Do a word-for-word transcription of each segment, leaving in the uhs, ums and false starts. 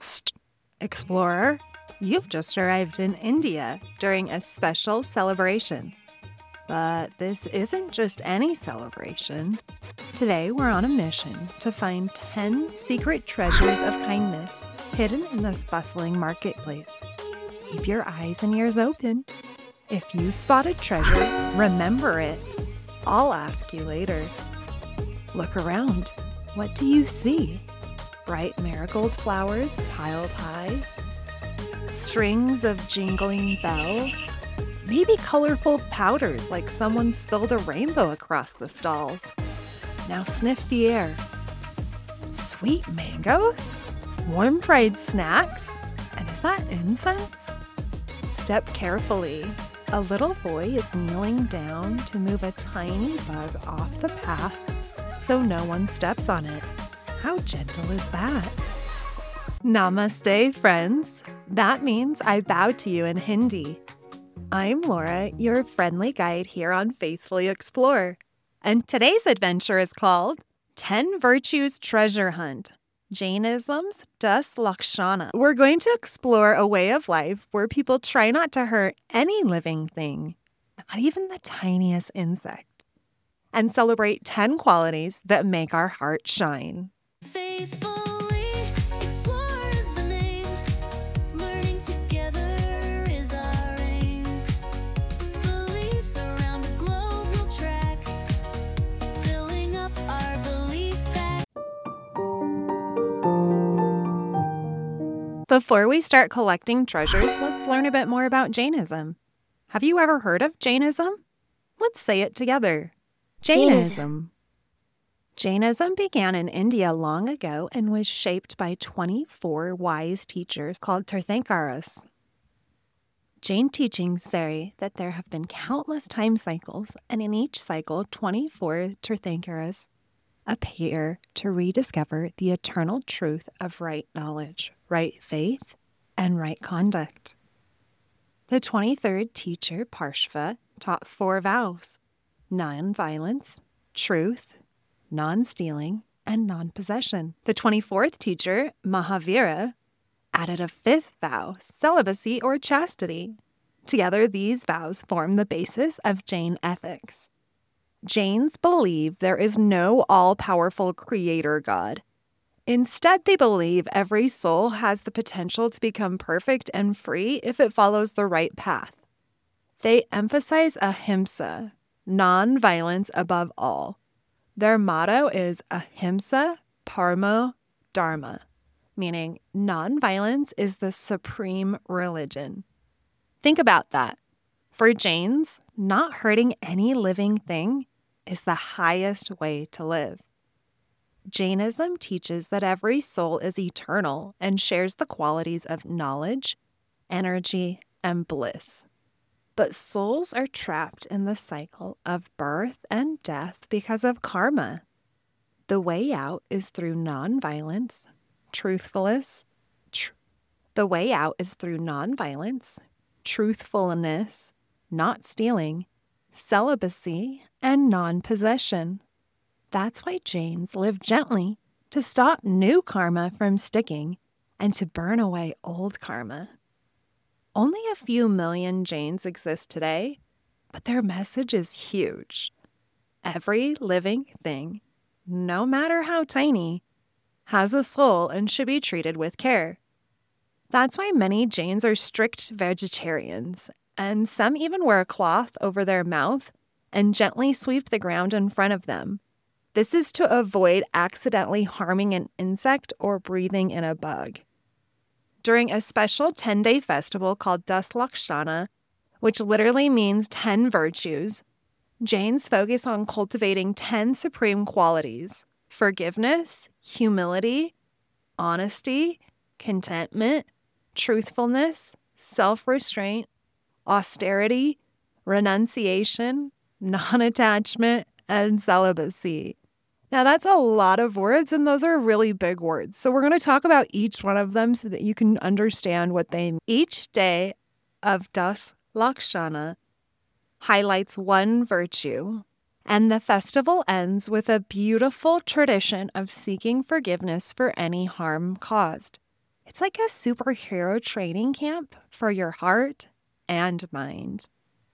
Psst, explorer, you've just arrived in India during a special celebration. But this isn't just any celebration. Today we're on a mission to find ten secret treasures of kindness hidden in this bustling marketplace. Keep your eyes and ears open. If you spot a treasure, remember it. I'll ask you later. Look around. What do you see? Bright marigold flowers piled high? Strings of jingling bells? Maybe colorful powders like someone spilled a rainbow across the stalls. Now sniff the air. Sweet mangoes? Warm fried snacks? And is that incense? Step carefully. A little boy is kneeling down to move a tiny bug off the path so no one steps on it. How gentle is that? Namaste, friends. That means I bow to you in Hindi. I'm Laura, your friendly guide here on Faithfully Explore. And today's adventure is called ten Virtues Treasure Hunt, Jainism's Das Lakshana. We're going to explore a way of life where people try not to hurt any living thing, not even the tiniest insect, and celebrate ten qualities that make our heart shine. Faithfully Explore is the name. Learning together is our aim. Beliefs around the globe will track, filling up our belief bag. Before we start collecting treasures, let's learn a bit more about Jainism. Have you ever heard of Jainism? Let's say it together. Jainism. Jainism began in India long ago and was shaped by twenty-four wise teachers called Tirthankaras. Jain teachings say that there have been countless time cycles, and in each cycle, twenty-four Tirthankaras appear to rediscover the eternal truth of right knowledge, right faith, and right conduct. The twenty-third teacher, Parshva, taught four vows: non-violence, truth, non-stealing, and non-possession. The twenty-fourth teacher, Mahavira, added a fifth vow, celibacy or chastity. Together, these vows form the basis of Jain ethics. Jains believe there is no all-powerful creator God. Instead, they believe every soul has the potential to become perfect and free if it follows the right path. They emphasize ahimsa, non-violence above all. Their motto is Ahimsa Paramo Dharma, meaning non-violence is the supreme religion. Think about that. For Jains, not hurting any living thing is the highest way to live. Jainism teaches that every soul is eternal and shares the qualities of knowledge, energy, and bliss. But souls are trapped in the cycle of birth and death because of karma. The way out is through nonviolence, truthfulness. Tr- the way out is through nonviolence, truthfulness, not stealing, celibacy, and non-possession. That's why Jains live gently to stop new karma from sticking and to burn away old karma. Only a few million Jains exist today, but their message is huge. Every living thing, no matter how tiny, has a soul and should be treated with care. That's why many Jains are strict vegetarians, and some even wear a cloth over their mouth and gently sweep the ground in front of them. This is to avoid accidentally harming an insect or breathing in a bug. During a special ten-day festival called Das Lakshana, which literally means ten virtues, Jains focus on cultivating ten supreme qualities: forgiveness, humility, honesty, contentment, truthfulness, self-restraint, austerity, renunciation, non-attachment, and celibacy. Now, that's a lot of words, and those are really big words. So we're going to talk about each one of them so that you can understand what they mean. Each day of Das Lakshana highlights one virtue, and the festival ends with a beautiful tradition of seeking forgiveness for any harm caused. It's like a superhero training camp for your heart and mind.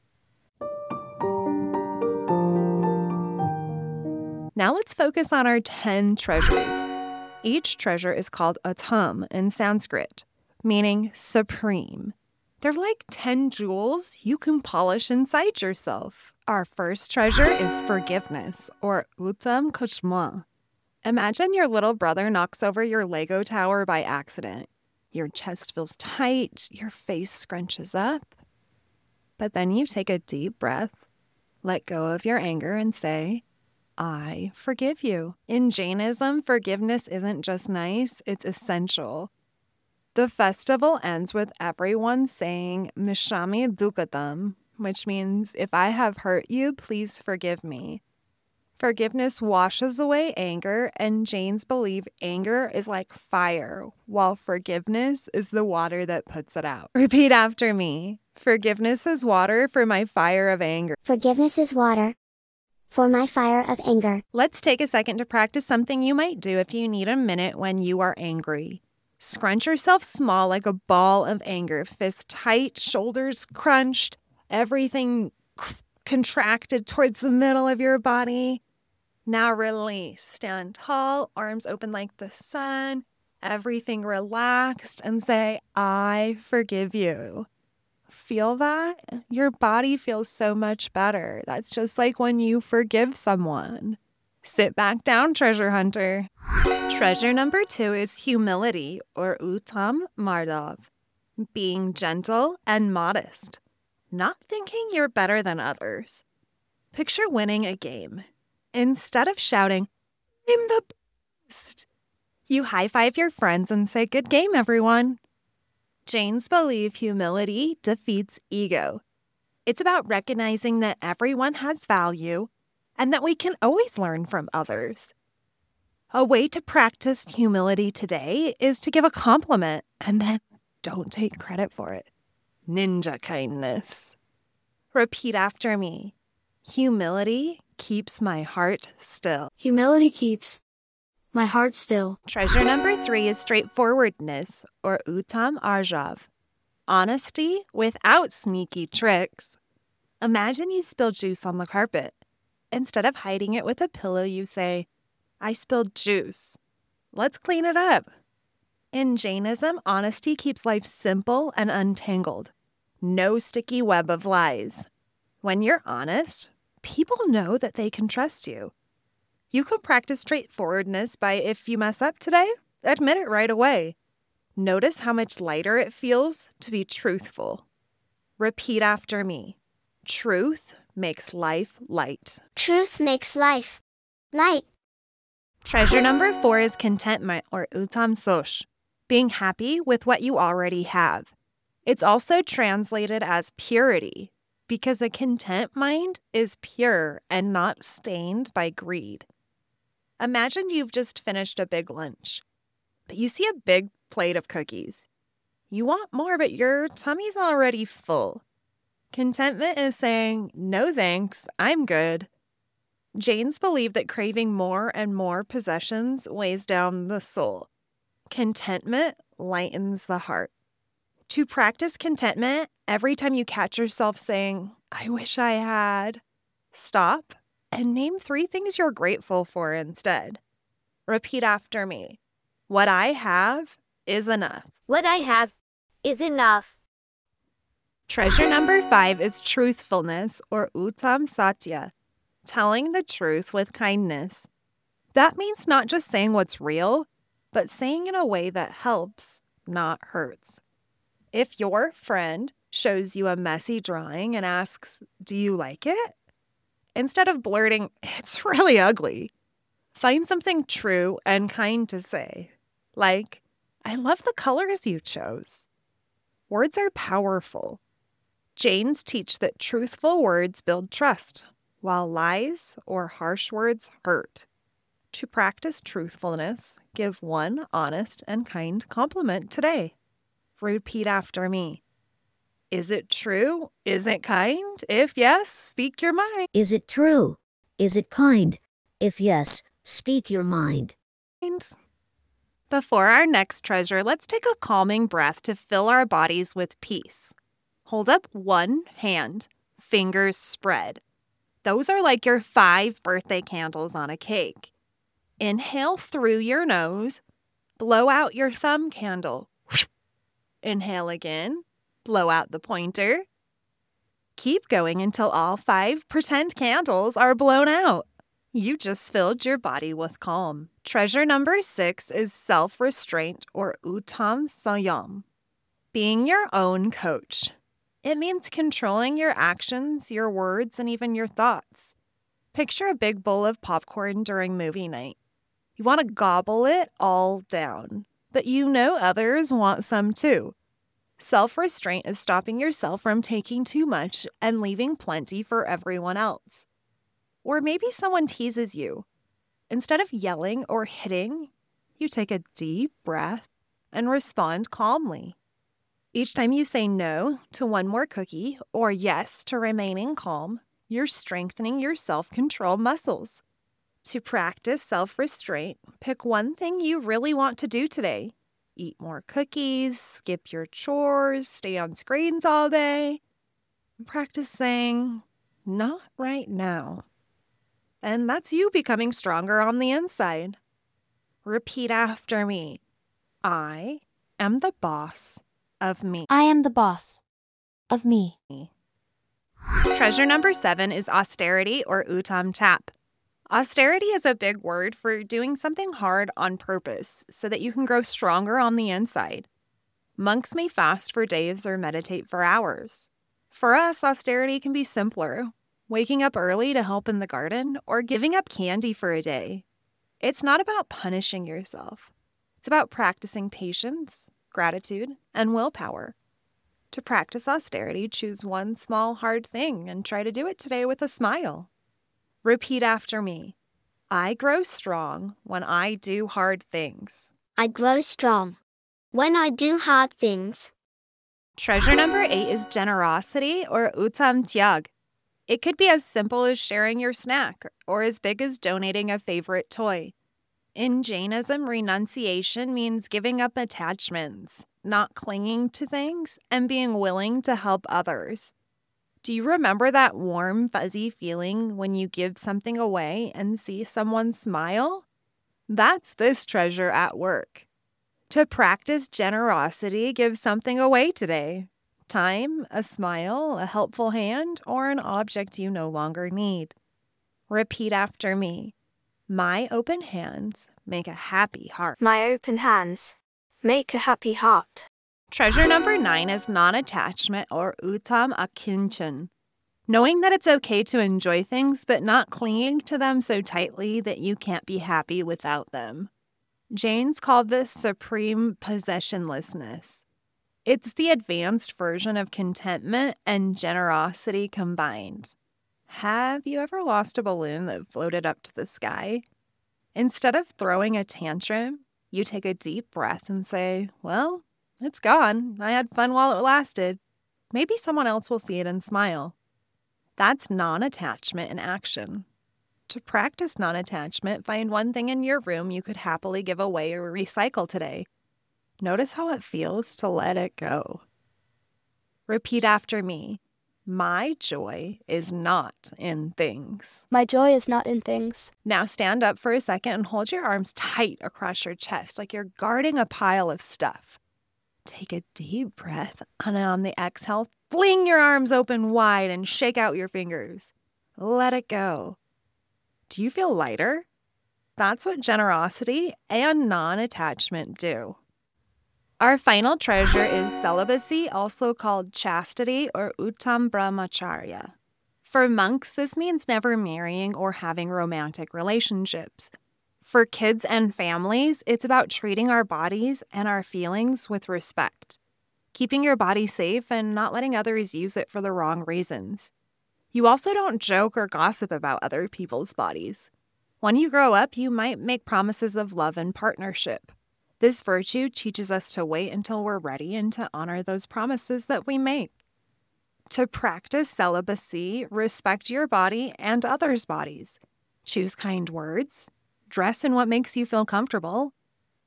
Now let's focus on our ten treasures. Each treasure is called Uttam in Sanskrit, meaning supreme. They're like ten jewels you can polish inside yourself. Our first treasure is forgiveness, or Uttam Kuchma. Imagine your little brother knocks over your Lego tower by accident. Your chest feels tight, your face scrunches up. But then you take a deep breath, let go of your anger, and say, I forgive you. In Jainism, forgiveness isn't just nice, it's essential. The festival ends with everyone saying Mishami Dukatam, which means, if I have hurt you, please forgive me. Forgiveness washes away anger, and Jains believe anger is like fire, while forgiveness is the water that puts it out. Repeat after me. Forgiveness is water for my fire of anger. Forgiveness is water for my fire of anger. Let's take a second to practice something you might do if you need a minute when you are angry. Scrunch yourself small like a ball of anger, fists tight, shoulders crunched, everything c- contracted towards the middle of your body. Now release. Stand tall, arms open like the sun, everything relaxed, and say, I forgive you. Feel that? Your body feels so much better. That's just like when you forgive someone. Sit back down, treasure hunter. Treasure number two is humility, or Uttam Madhav, being gentle and modest, not thinking you're better than others. Picture winning a game. Instead of shouting, I'm the best, you high-five your friends and say, good game, everyone. Jains believe humility defeats ego. It's about recognizing that everyone has value and that we can always learn from others. A way to practice humility today is to give a compliment and then don't take credit for it. Ninja kindness. Repeat after me. Humility keeps my heart still. Humility keeps my heart still. Treasure number three is straightforwardness, or Uttam Arjav. Honesty without sneaky tricks. Imagine you spill juice on the carpet. Instead of hiding it with a pillow, you say, I spilled juice. Let's clean it up. In Jainism, honesty keeps life simple and untangled. No sticky web of lies. When you're honest, people know that they can trust you. You can practice straightforwardness by, if you mess up today, admit it right away. Notice how much lighter it feels to be truthful. Repeat after me. Truth makes life light. Truth makes life light. Treasure number four is contentment, or Uttam Soch, being happy with what you already have. It's also translated as purity, because a content mind is pure and not stained by greed. Imagine you've just finished a big lunch, but you see a big plate of cookies. You want more, but your tummy's already full. Contentment is saying, no thanks, I'm good. Jains believe that craving more and more possessions weighs down the soul. Contentment lightens the heart. To practice contentment, every time you catch yourself saying, I wish I had, stop and name three things you're grateful for instead. Repeat after me. What I have is enough. What I have is enough. Treasure number five is truthfulness, or Uttam Satya, telling the truth with kindness. That means not just saying what's real, but saying in a way that helps, not hurts. If your friend shows you a messy drawing and asks, do you like it? Instead of blurting, it's really ugly, find something true and kind to say. Like, I love the colors you chose. Words are powerful. Jains teach that truthful words build trust, while lies or harsh words hurt. To practice truthfulness, give one honest and kind compliment today. Repeat after me. Is it true? Is it kind? If yes, speak your mind. Is it true? Is it kind? If yes, speak your mind. Before our next treasure, let's take a calming breath to fill our bodies with peace. Hold up one hand, fingers spread. Those are like your five birthday candles on a cake. Inhale through your nose, blow out your thumb candle. Inhale again, blow out the pointer. Keep going until all five pretend candles are blown out. You just filled your body with calm. Treasure number six is self-restraint, or uttam samyam. Being your own coach. It means controlling your actions, your words, and even your thoughts. Picture a big bowl of popcorn during movie night. You want to gobble it all down, but you know others want some too. Self-restraint is stopping yourself from taking too much and leaving plenty for everyone else. Or maybe someone teases you. Instead of yelling or hitting, you take a deep breath and respond calmly. Each time you say no to one more cookie or yes to remaining calm, you're strengthening your self-control muscles. To practice self-restraint, pick one thing you really want to do today. Eat more cookies, skip your chores, stay on screens all day. Practice saying, "Not right now." And that's you becoming stronger on the inside. Repeat after me. I am the boss of me. I am the boss of me. Treasure number seven is austerity, or uttam tap. Austerity is a big word for doing something hard on purpose so that you can grow stronger on the inside. Monks may fast for days or meditate for hours. For us, austerity can be simpler. Waking up early to help in the garden, or giving up candy for a day. It's not about punishing yourself. It's about practicing patience, gratitude, and willpower. To practice austerity, choose one small hard thing and try to do it today with a smile. Repeat after me. I grow strong when I do hard things. I grow strong when I do hard things. Treasure number eight is generosity, or uttam tyag. It could be as simple as sharing your snack or as big as donating a favorite toy. In Jainism, renunciation means giving up attachments, not clinging to things, and being willing to help others. Do you remember that warm, fuzzy feeling when you give something away and see someone smile? That's this treasure at work. To practice generosity, give something away today. Time, a smile, a helpful hand, or an object you no longer need. Repeat after me. My open hands make a happy heart. My open hands make a happy heart. Treasure number nine is non-attachment, or uttam akinchan. Knowing that it's okay to enjoy things, but not clinging to them so tightly that you can't be happy without them. Jains call this supreme possessionlessness. It's the advanced version of contentment and generosity combined. Have you ever lost a balloon that floated up to the sky? Instead of throwing a tantrum, you take a deep breath and say, well, it's gone. I had fun while it lasted. Maybe someone else will see it and smile. That's non-attachment in action. To practice non-attachment, find one thing in your room you could happily give away or recycle today. Notice how it feels to let it go. Repeat after me. My joy is not in things. My joy is not in things. Now stand up for a second and hold your arms tight across your chest like you're guarding a pile of stuff. Take a deep breath, and on the exhale, fling your arms open wide and shake out your fingers. Let it go. Do you feel lighter? That's what generosity and non-attachment do. Our final treasure is celibacy, also called chastity, or uttam brahmacharya. For monks, this means never marrying or having romantic relationships. For kids and families, it's about treating our bodies and our feelings with respect, keeping your body safe and not letting others use it for the wrong reasons. You also don't joke or gossip about other people's bodies. When you grow up, you might make promises of love and partnership. This virtue teaches us to wait until we're ready and to honor those promises that we make. To practice celibacy, respect your body and others' bodies. Choose kind words. Dress in what makes you feel comfortable.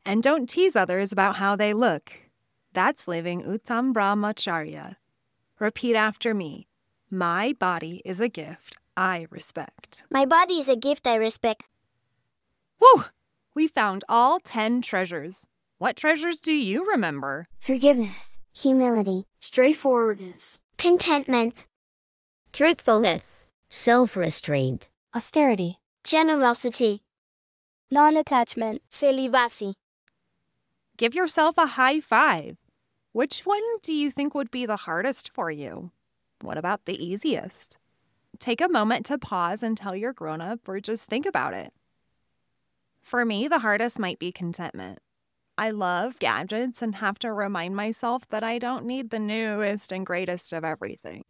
And don't tease others about how they look. That's living Uttam Brahmacharya. Repeat after me. My body is a gift I respect. My body is a gift I respect. Whew! We found all ten treasures. What treasures do you remember? Forgiveness, humility, Straightforwardness. contentment, Truthfulness. Self-restraint. Austerity. generosity, Non-attachment. celibacy. Give yourself a high five. Which one do you think would be the hardest for you? What about the easiest? Take a moment to pause and tell your grown-up or just think about it. For me, the hardest might be contentment. I love gadgets and have to remind myself that I don't need the newest and greatest of everything.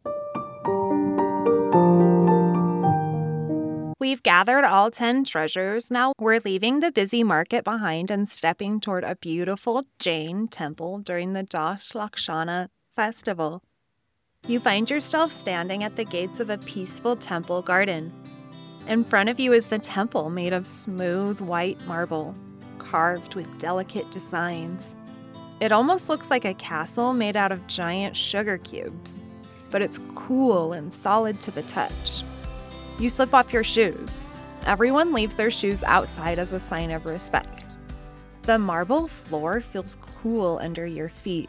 We've gathered all ten treasures. Now we're leaving the busy market behind and stepping toward a beautiful Jain temple during the Das Lakshana festival. You find yourself standing at the gates of a peaceful temple garden. In front of you is the temple made of smooth white marble, carved with delicate designs. It almost looks like a castle made out of giant sugar cubes, but it's cool and solid to the touch. You slip off your shoes. Everyone leaves their shoes outside as a sign of respect. The marble floor feels cool under your feet.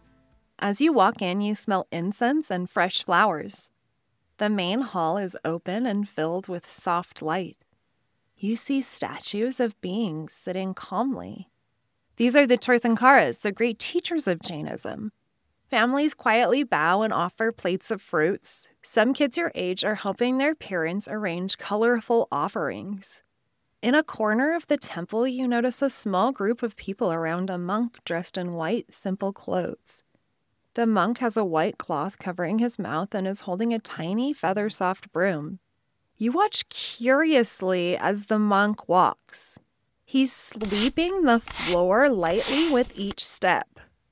As you walk in, you smell incense and fresh flowers. The main hall is open and filled with soft light. You see statues of beings sitting calmly. These are the Tirthankaras, the great teachers of Jainism. Families quietly bow and offer plates of fruits. Some kids your age are helping their parents arrange colorful offerings. In a corner of the temple, you notice a small group of people around a monk dressed in white, simple clothes. The monk has a white cloth covering his mouth and is holding a tiny feather-soft broom. You watch curiously as the monk walks. He's sweeping the floor lightly with each step.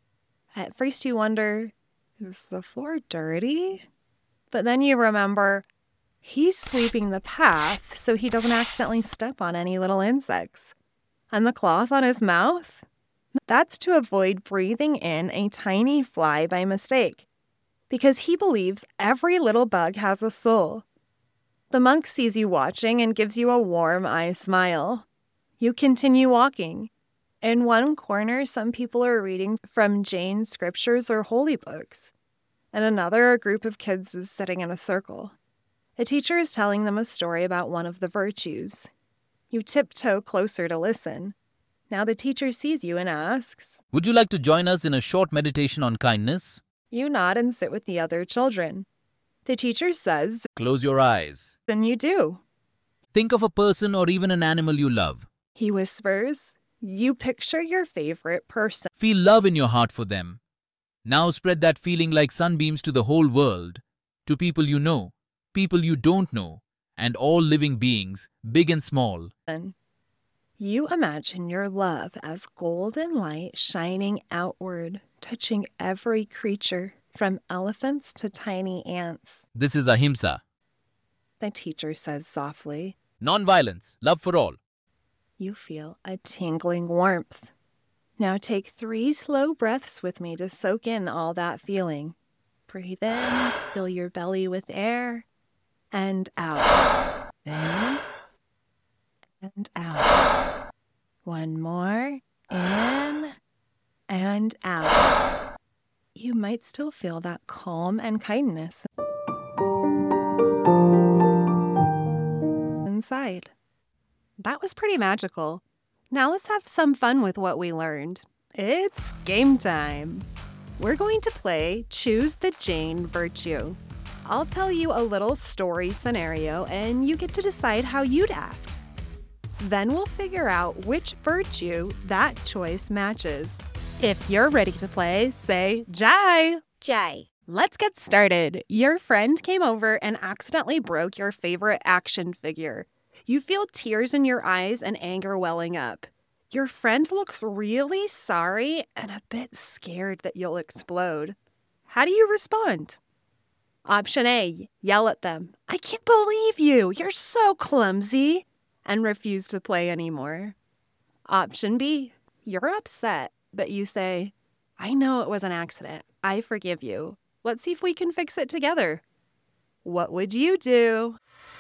At first you wonder, is the floor dirty? But then you remember, he's sweeping the path so he doesn't accidentally step on any little insects. And the cloth on his mouth? That's to avoid breathing in a tiny fly by mistake, because he believes every little bug has a soul. The monk sees you watching and gives you a warm eye smile. You continue walking. In one corner, some people are reading from Jain scriptures or holy books. In another, a group of kids is sitting in a circle. A teacher is telling them a story about one of the virtues. You tiptoe closer to listen. Now the teacher sees you and asks, Would you like to join us in a short meditation on kindness? You nod and sit with the other children. The teacher says, Close your eyes. Then you do. Think of a person or even an animal you love. He whispers, You picture your favorite person. Feel love in your heart for them. Now spread that feeling like sunbeams to the whole world, to people you know, people you don't know, and all living beings, big and small. You imagine your love as golden light shining outward, touching every creature, from elephants to tiny ants. This is ahimsa. The teacher says softly. Non-violence, love for all. You feel a tingling warmth. Now take three slow breaths with me to soak in all that feeling. Breathe in, fill your belly with air, and out. In, and out. One more, in, and out. You might still feel that calm and kindness inside. That was pretty magical. Now let's have some fun with what we learned. It's game time. We're going to play Choose the Jain Virtue. I'll tell you a little story scenario and you get to decide how you'd act. Then we'll figure out which virtue that choice matches. If you're ready to play, say Jai. Jai. Let's get started. Your friend came over and accidentally broke your favorite action figure. You feel tears in your eyes and anger welling up. Your friend looks really sorry and a bit scared that you'll explode. How do you respond? Option A, yell at them. I can't believe you. You're so clumsy. And refuse to play anymore. Option B, You're upset, but you say, I know it was an accident. I forgive you. Let's see if we can fix it together. What would you do?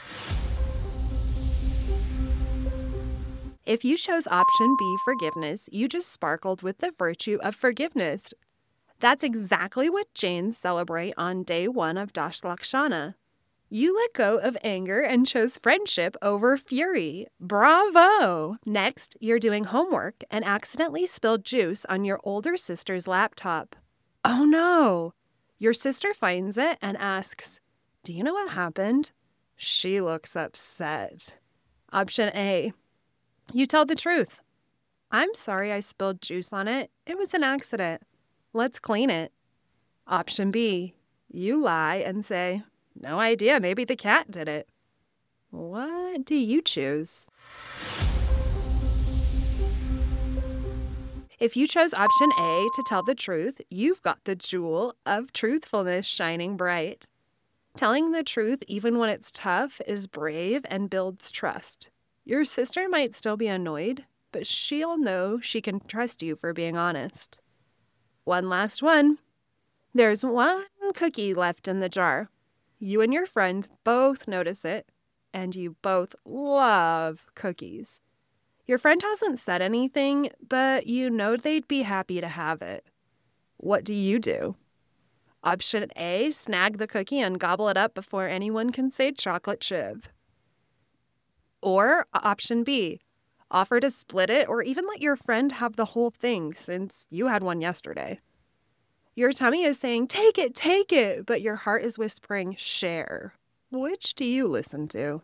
If you chose option B, forgiveness, you just sparkled with the virtue of forgiveness. That's exactly what Jains celebrate on day one of Dash Lakshana. You let go of anger and chose friendship over fury. Bravo! Next, you're doing homework and accidentally spilled juice on your older sister's laptop. Oh no! Your sister finds it and asks, do you know what happened? She looks upset. Option A. You tell the truth. I'm sorry I spilled juice on it. It was an accident. Let's clean it. Option B. You lie and say, no idea, maybe the cat did it. What do you choose? If you chose option A, to tell the truth, you've got the jewel of truthfulness shining bright. Telling the truth even when it's tough is brave and builds trust. Your sister might still be annoyed, but she'll know she can trust you for being honest. One last one. There's one cookie left in the jar. You and your friend both notice it, and you both love cookies. Your friend hasn't said anything, but you know they'd be happy to have it. What do you do? Option A, snag the cookie and gobble it up before anyone can say chocolate chip. Or option B, offer to split it or even let your friend have the whole thing since you had one yesterday. Your tummy is saying, take it, take it, but your heart is whispering, share. Which do you listen to?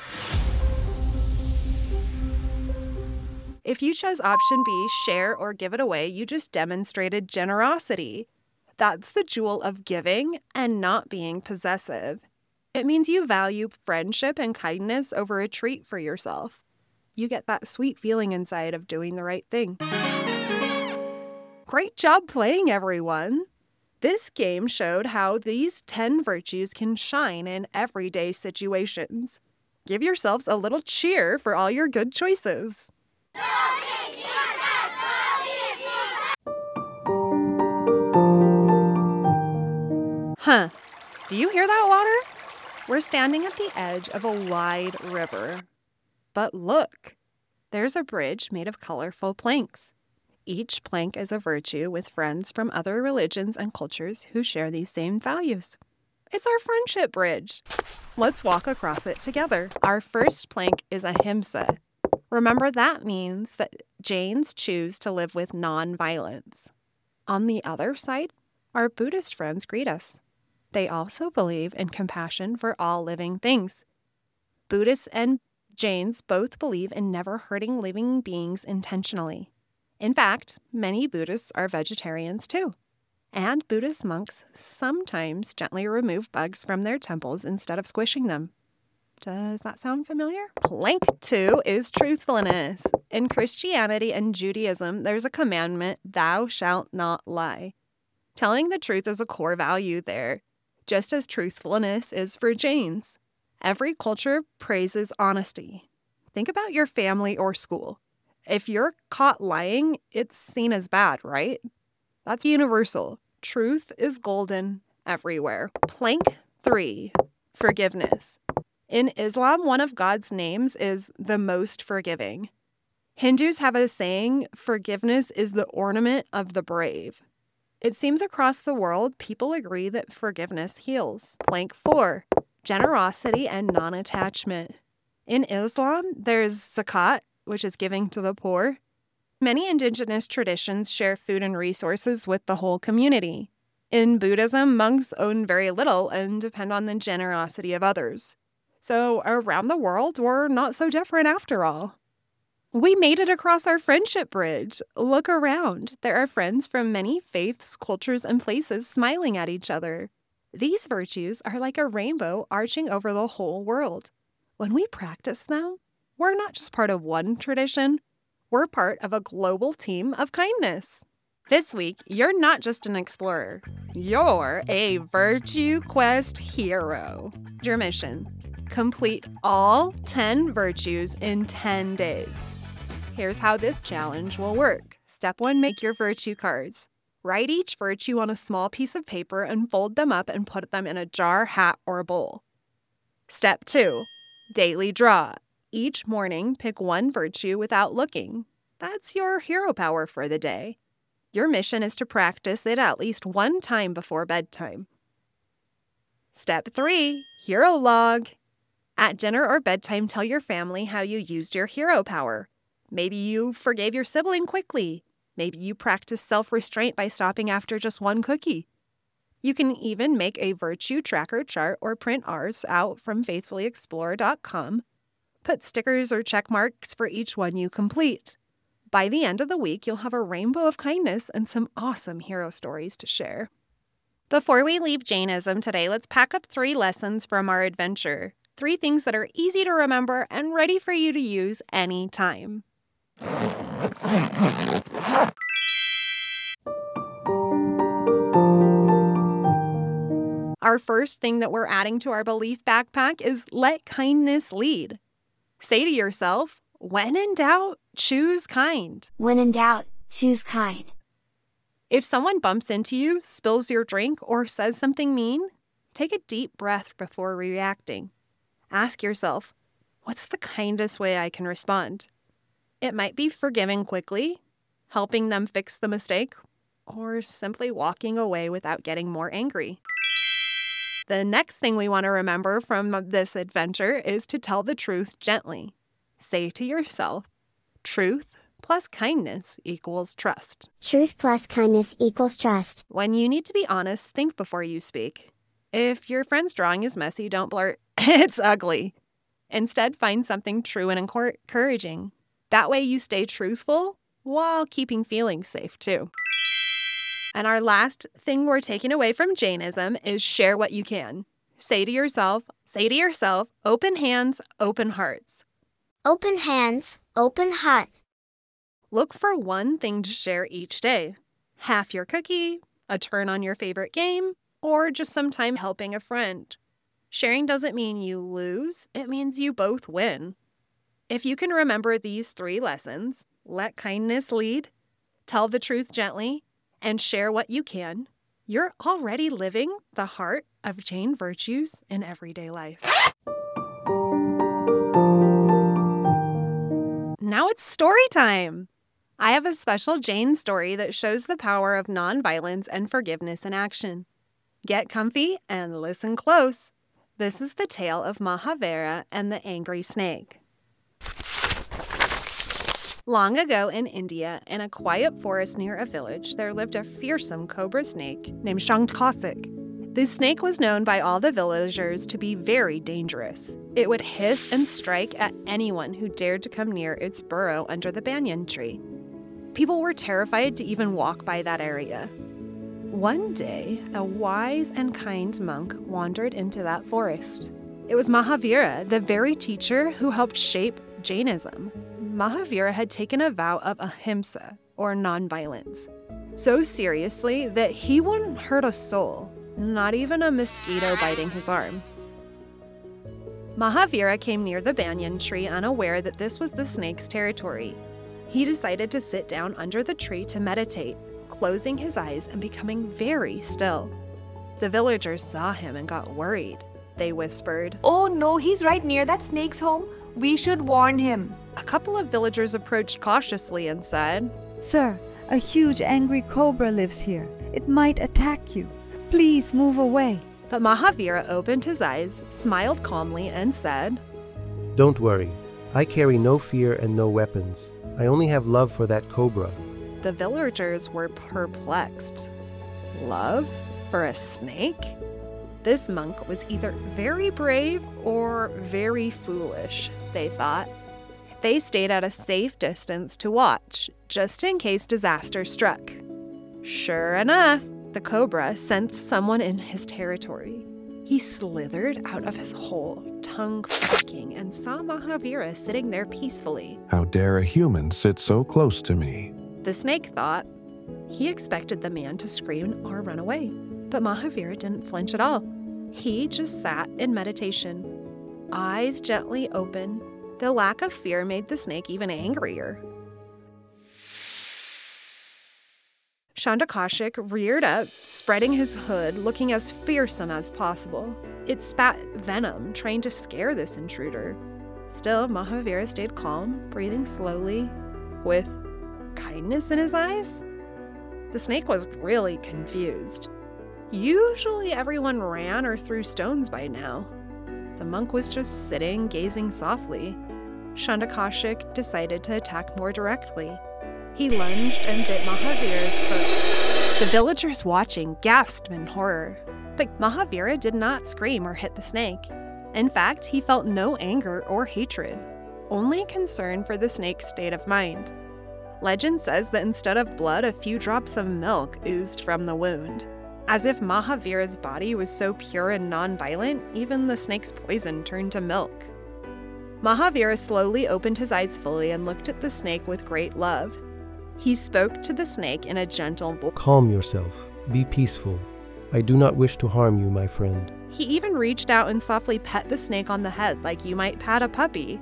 If you chose option B, share or give it away, you just demonstrated generosity. That's the jewel of giving and not being possessive. It means you value friendship and kindness over a treat for yourself. You get that sweet feeling inside of doing the right thing. Great job playing, everyone! This game showed how these ten virtues can shine in everyday situations. Give yourselves a little cheer for all your good choices. Huh, do you hear that water? We're standing at the edge of a wide river. But look, there's a bridge made of colorful planks. Each plank is a virtue with friends from other religions and cultures who share these same values. It's our friendship bridge. Let's walk across it together. Our first plank is ahimsa. Remember, that means that Jains choose to live with non-violence. On the other side, our Buddhist friends greet us. They also believe in compassion for all living things. Buddhists and Jains both believe in never hurting living beings intentionally. In fact, many Buddhists are vegetarians too. And Buddhist monks sometimes gently remove bugs from their temples instead of squishing them. Does that sound familiar? Plank two is truthfulness. In Christianity and Judaism, there's a commandment, thou shalt not lie. Telling the truth is a core value there, just as truthfulness is for Jains. Every culture praises honesty. Think about your family or school. If you're caught lying, it's seen as bad, right? That's universal. Truth is golden everywhere. Plank three, forgiveness. In Islam, one of God's names is the most forgiving. Hindus have a saying, forgiveness is the ornament of the brave. It seems across the world, people agree that forgiveness heals. Plank four, generosity and non-attachment. In Islam, there's zakat, which is giving to the poor. Many indigenous traditions share food and resources with the whole community. In Buddhism, monks own very little and depend on the generosity of others. So around the world, we're not so different after all. We made it across our friendship bridge. Look around. There are friends from many faiths, cultures, and places smiling at each other. These virtues are like a rainbow arching over the whole world. When we practice them, we're not just part of one tradition, we're part of a global team of kindness. This week, you're not just an explorer, you're a Virtue Quest hero. Your mission, complete all ten virtues in ten days. Here's how this challenge will work. Step one, make your virtue cards. Write each virtue on a small piece of paper and fold them up and put them in a jar, hat, or bowl. Step two, daily draw. Each morning, pick one virtue without looking. That's your hero power for the day. Your mission is to practice it at least one time before bedtime. Step three, hero log. At dinner or bedtime, tell your family how you used your hero power. Maybe you forgave your sibling quickly. Maybe you practiced self-restraint by stopping after just one cookie. You can even make a virtue tracker chart or print ours out from faithfully explorer dot com. Put stickers or check marks for each one you complete. By the end of the week, you'll have a rainbow of kindness and some awesome hero stories to share. Before we leave Jainism today, let's pack up three lessons from our adventure. Three things that are easy to remember and ready for you to use anytime. Our first thing that we're adding to our belief backpack is let kindness lead. Say to yourself, when in doubt, choose kind. When in doubt, choose kind. If someone bumps into you, spills your drink, or says something mean, take a deep breath before reacting. Ask yourself, what's the kindest way I can respond? It might be forgiving quickly, helping them fix the mistake, or simply walking away without getting more angry. The next thing we want to remember from this adventure is to tell the truth gently. Say to yourself, truth plus kindness equals trust. Truth plus kindness equals trust. When you need to be honest, think before you speak. If your friend's drawing is messy, don't blurt, it's ugly. Instead, find something true and encouraging. That way you stay truthful while keeping feelings safe too. And our last thing we're taking away from Jainism is share what you can. Say to yourself, say to yourself, open hands, open hearts. Open hands, open heart. Look for one thing to share each day. Half your cookie, a turn on your favorite game, or just some time helping a friend. Sharing doesn't mean you lose, it means you both win. If you can remember these three lessons, let kindness lead, tell the truth gently, and share what you can, you're already living the heart of Jane virtues in everyday life. Now it's story time! I have a special Jane story that shows the power of nonviolence and forgiveness in action. Get comfy and listen close. This is the tale of Mahavira and the Angry Snake. Long ago in India, in a quiet forest near a village, there lived a fearsome cobra snake named Shankasik. This snake was known by all the villagers to be very dangerous. It would hiss and strike at anyone who dared to come near its burrow under the banyan tree. People were terrified to even walk by that area. One day, a wise and kind monk wandered into that forest. It was Mahavira, the very teacher who helped shape Jainism. Mahavira had taken a vow of ahimsa, or nonviolence, so seriously that he wouldn't hurt a soul, not even a mosquito biting his arm. Mahavira came near the banyan tree unaware that this was the snake's territory. He decided to sit down under the tree to meditate, closing his eyes and becoming very still. The villagers saw him and got worried. They whispered, "Oh no, he's right near that snake's home. We should warn him." A couple of villagers approached cautiously and said, "Sir, a huge angry cobra lives here. It might attack you. Please move away." But Mahavira opened his eyes, smiled calmly, and said, "Don't worry. I carry no fear and no weapons. I only have love for that cobra." The villagers were perplexed. Love for a snake? This monk was either very brave or very foolish, they thought. They stayed at a safe distance to watch, just in case disaster struck. Sure enough, the cobra sensed someone in his territory. He slithered out of his hole, tongue flicking, and saw Mahavira sitting there peacefully. "How dare a human sit so close to me?" The snake thought. He expected the man to scream or run away, but Mahavira didn't flinch at all. He just sat in meditation, eyes gently open. The lack of fear made the snake even angrier. Shandakashik reared up, spreading his hood, looking as fearsome as possible. It spat venom, trying to scare this intruder. Still, Mahavira stayed calm, breathing slowly, with kindness in his eyes. The snake was really confused. Usually everyone ran or threw stones by now. The monk was just sitting, gazing softly. Shandakashik decided to attack more directly. He lunged and bit Mahavira's foot. The villagers watching gasped in horror, but Mahavira did not scream or hit the snake. In fact, he felt no anger or hatred, only concern for the snake's state of mind. Legend says that instead of blood, a few drops of milk oozed from the wound. As if Mahavira's body was so pure and non-violent, even the snake's poison turned to milk. Mahavira slowly opened his eyes fully and looked at the snake with great love. He spoke to the snake in a gentle voice. Calm yourself. Be peaceful. I do not wish to harm you, my friend. He even reached out and softly pet the snake on the head like you might pat a puppy.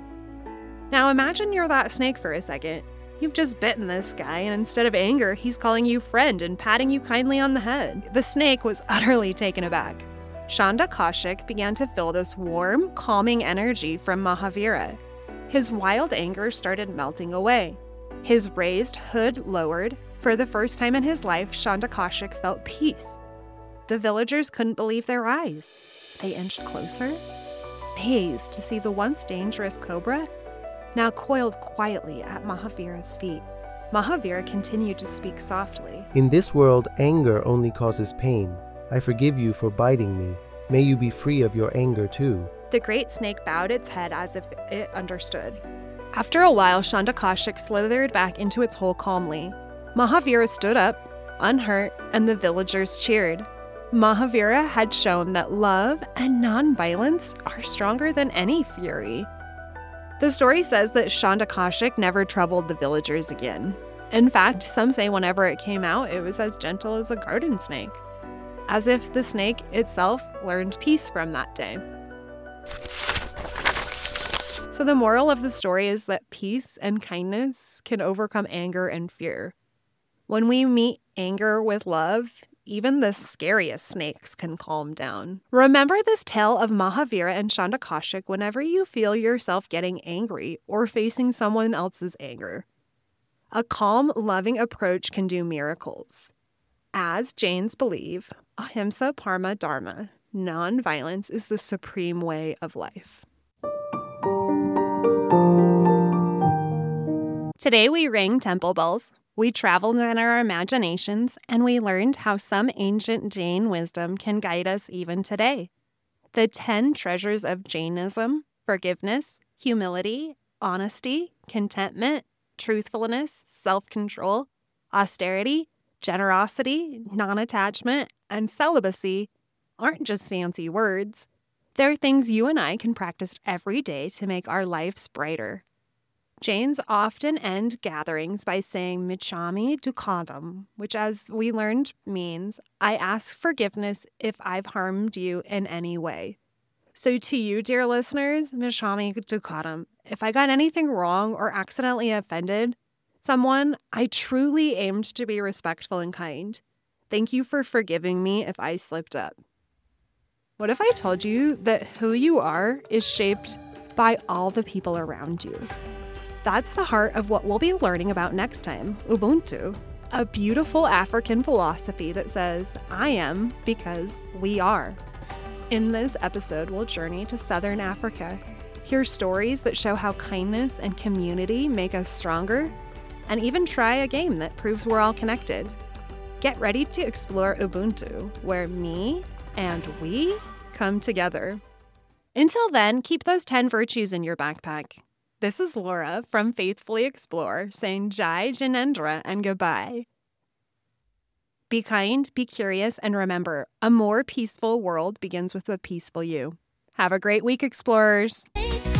Now imagine you're that snake for a second. You've just bitten this guy, and instead of anger, he's calling you friend and patting you kindly on the head. The snake was utterly taken aback. Shandakashik began to feel this warm, calming energy from Mahavira. His wild anger started melting away. His raised hood lowered. For the first time in his life, Shandakashik felt peace. The villagers couldn't believe their eyes. They inched closer, amazed to see the once dangerous cobra now coiled quietly at Mahavira's feet. Mahavira continued to speak softly. In this world, anger only causes pain. I forgive you for biting me. May you be free of your anger too. The great snake bowed its head as if it understood. After a while, Shandakashik slithered back into its hole calmly. Mahavira stood up, unhurt, and the villagers cheered. Mahavira had shown that love and non-violence are stronger than any fury. The story says that Shandakashik never troubled the villagers again. In fact, some say whenever it came out, it was as gentle as a garden snake, as if the snake itself learned peace from that day. So the moral of the story is that peace and kindness can overcome anger and fear. When we meet anger with love, even the scariest snakes can calm down. Remember this tale of Mahavira and Shandakashik whenever you feel yourself getting angry or facing someone else's anger. A calm, loving approach can do miracles. As Jains believe, ahimsa parama dharma, non-violence is the supreme way of life. Today we rang temple bells. We traveled in our imaginations, and we learned how some ancient Jain wisdom can guide us even today. The ten treasures of Jainism: forgiveness, humility, honesty, contentment, truthfulness, self-control, austerity, generosity, non-attachment, and celibacy aren't just fancy words. They're things you and I can practice every day to make our lives brighter. Jains often end gatherings by saying Michami Dukadam, which, as we learned, means I ask forgiveness if I've harmed you in any way. So to you, dear listeners, Michami Dukadam, if I got anything wrong or accidentally offended someone, I truly aimed to be respectful and kind. Thank you for forgiving me if I slipped up. What if I told you that who you are is shaped by all the people around you? That's the heart of what we'll be learning about next time, Ubuntu, a beautiful African philosophy that says, I am because we are. In this episode, we'll journey to Southern Africa, hear stories that show how kindness and community make us stronger, and even try a game that proves we're all connected. Get ready to explore Ubuntu, where me and we come together. Until then, keep those ten virtues in your backpack. This is Laura from Faithfully Explore saying Jai Jinendra and goodbye. Be kind, be curious, and remember, a more peaceful world begins with a peaceful you. Have a great week, explorers.